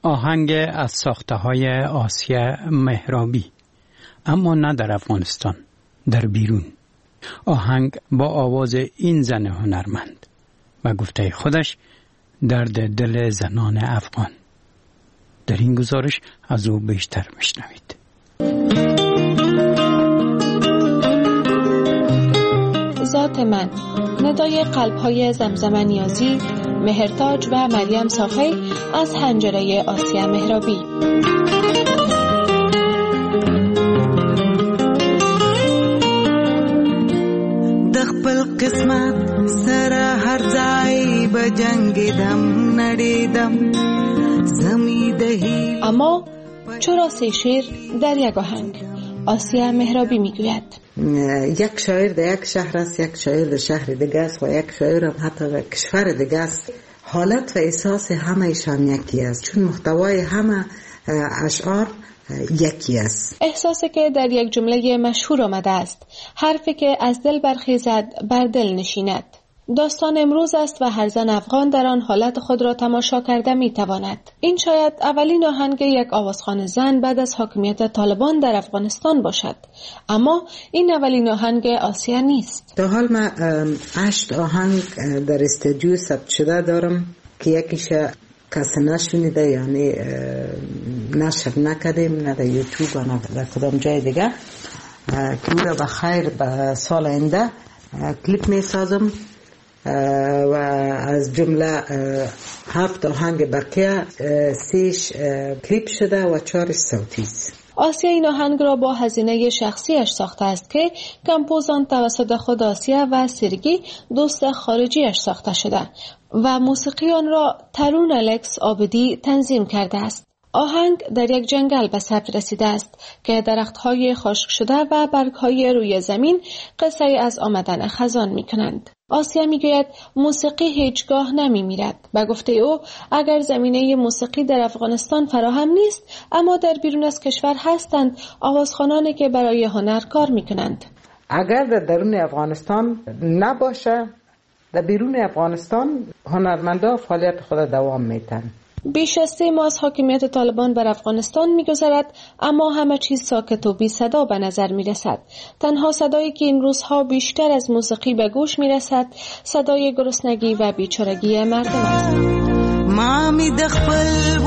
آهنگ از ساخته‌های آسیا مهرابی، اما نه در افغانستان، در بیرون. آهنگ با آواز این زن هنرمند و گفته خودش درد دل زنان افغان. در این گزارش از او بیشتر میشنوید. ذات من، ندای قلب‌های زمزمه نیازی، مهرتاج و مریم صافی از حنجره آسیا مهرابی. دخپل قسمت سره هر ځای به جنگیدم نړیدم زمی دهی. اما چرا سه شعر در یک آهنگ؟ آسیا مهرابی میگوید یک شاعر در یک شهر است، یک شاعر در شهر دیگه است و یک شاعر هم حتی در کشور دیگه است. حالت و احساس همه ایشان یکی است، چون محتوای همه اشعار یکی است. احساسی که در یک جمله مشهور آمده است، حرفی که از دل برخیزد بر دل نشیند. داستان امروز است و هر زن افغان در آن حالت خود را تماشا کرده می تواند. این شاید اولین آهنگ یک آوازخوان زن بعد از حاکمیت طالبان در افغانستان باشد، اما این اولین آهنگ آسیا نیست. تا حال من 8 آهنگ در استودیو ثبت شده دارم که یکیش کسی نشنیده، یعنی نشر نکردیم، نه در یوتیوب و نه در کدام جای دیگه، که او را به خیر به سال آینده کلیپ می سازم و از جمله 7 آهنگ بقیه 3 کلیپ شده و 4 صوتی است. آسیا این آهنگ را با هزینه شخصیش ساخته است که کمپوزان توسط خود آسیا و سرگی دوست خارجیش ساخته شده و موسیقی آن را ترون الکس عابدی تنظیم کرده است. آهنگ در یک جنگل به ثبت رسیده است که درخت‌های خشک شده و برگ‌های روی زمین قصه از آمدن خزان می‌کنند. آسیا می‌گوید موسیقی هیچگاه نمی‌میرد. به گفته او اگر زمینه موسیقی در افغانستان فراهم نیست، اما در بیرون از کشور هستند آوازخوانانی که برای هنر کار می‌کنند. اگر در درون افغانستان نباشه، در بیرون افغانستان هنرمندا فعالیت خود دوام میتن. بیش از 3 ماه از حاکمیت طالبان بر افغانستان می‌گذرد، اما همه چیز ساکت و بی صدا به نظر می‌رسد. تنها صدایی که این روزها بیشتر از موسیقی به گوش می‌رسد، صدای گرسنگی و بیچارگی مردم است. ما می د خپل